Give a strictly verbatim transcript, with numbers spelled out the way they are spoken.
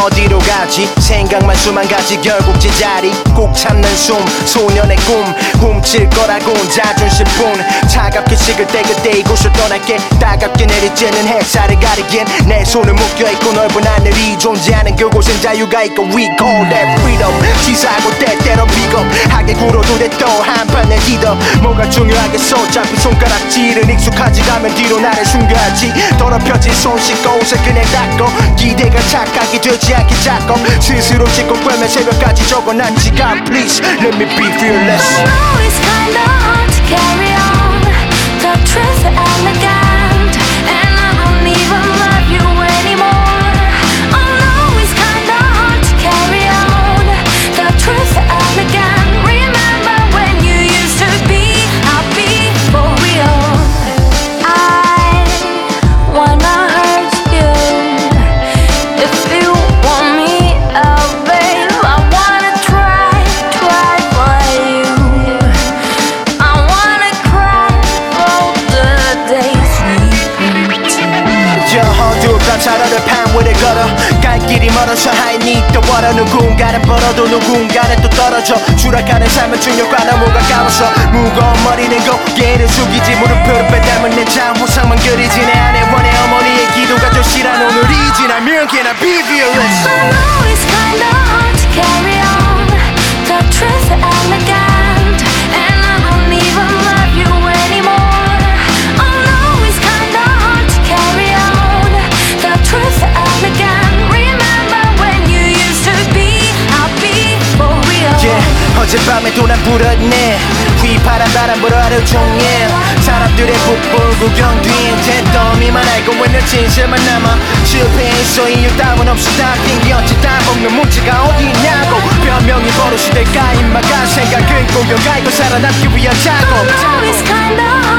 어디로 가지 생각만 수만 가지 결국 제자리 꼭 참는 숨 소년의 꿈 훔칠 거라곤 자존심뿐 차갑게 식을 때 그때 이곳을 떠날게 따갑게 내리쬐는 햇살을 가리긴 내 손을 묶여있고 넓은 하늘이 존재하는 그곳엔 자유가 있고 We call that freedom 치사하고 때때로 비겁하게 굴어도 돼 또 한판 내 디더 뭐가 중요하겠어 어차피 손가락질은 익숙하지 가면 뒤로 나를 숨겨야지 더럽혀진 손 씻고 옷을 그냥 닦고 기대가 착각이 되지 않게 잡고 스스로 짚고 꿰매 새벽까지 적어놨지 God please let me be fearless I know it's kinda hard to carry on The truth is elegant And I don't even love you anymore I know it's kinda hard to carry on The truth is elegant Remember when you used to be happy for real I wanna hurt you If you want me out, babe I wanna try, try for you I wanna cry all the days we've been together 저 어두운 차라를 판 위를 걸어 갈 길이 멀어서 I need the water 누군가는 벌어도 누군가는 또 떨어져 추락하는 삶은 중력과 너무 가까워서 무거운 머리는 고개를 숙이지 무릎을 빼닮은 내 자화상만 그리지 내 안에 원해 어머니의 기도가 절실한 오늘이지 나면 can I be fearless I know it's kinda hard to carry on The truth is elegant And I don't even love you anymore I know it's kinda hard to carry on The truth is elegant Remember when you used to be happy for real yeah, 어젯밤에도 난 불었네 휘파람 바람 불어 하루 종일 사람들의 북불 구경 뒤엔 잿더미만 알고 있는 진실만 남아 실패에 있어 이유 따윈 없이 다 핑계였지 다 먹는 문제가 어디 있냐고 변명이 버릇이 될까 임마가 생각은 꼬여가 이거 살아남기 위한 작업 I know it's kinda hard